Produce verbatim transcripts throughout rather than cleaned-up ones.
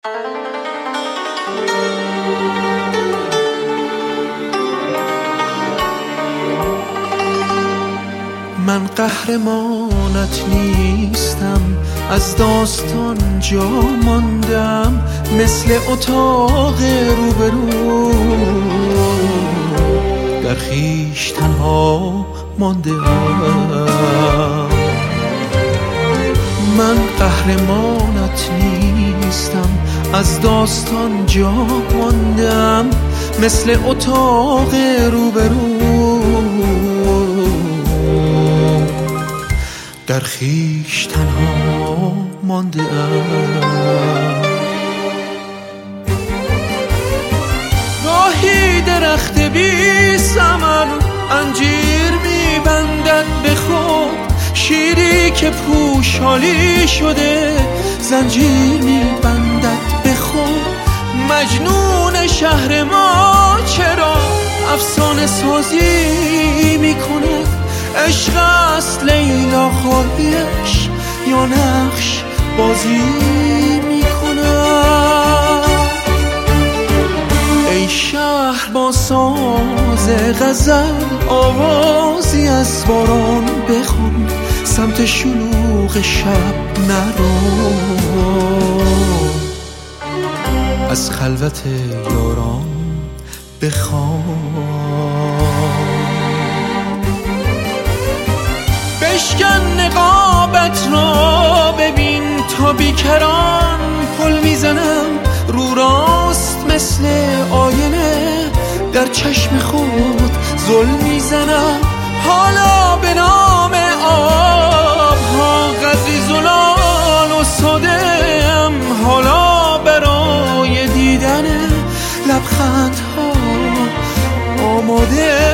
من قهرمانت نیستم، از داستان جا ماندم، مثل اتاق روبرو در خویش تنها مانده ام. من قهرمانت نیستم، از داستان جا ماندم، مثل اتاق روبرو در خویش تنها مانده ام. گاهی درخت بی ثمر انجیر میبندد به خود، شیری که پوشالی شده زنجیر میبندد به خود. مجنون شهر ما چرا افسانه سازی میکند؟ عشق است لیلا خواهیش یا نقش بازی میکند؟ ای شهر با ساز غزل آوازی از باران بخوان، سمت شلوغ شب نرو، از خلوت یاران بخوان. بشکن نقابت را ببین تا بیکران پل میزنم، رو راست مثل آینه در چشم خود ظلم میزنم. حالا به نام آب ها قدری زلال و سادم، حالا برای دیدن لبخند ها آماده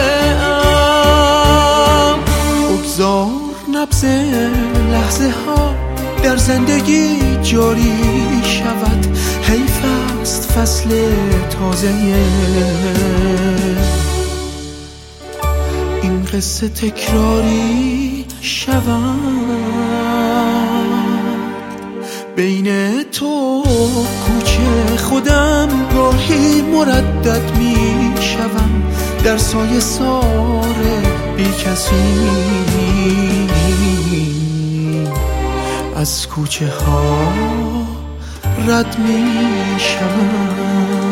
ام. بگذار نبض لحظه ها در زندگی جاری شود، حیف است فصل تازه این قصه تکراری شود. بین تو کوچه خودم گاهی مردد می شوم، در سایه سار بی کسی از کوچه ها رد می شوم.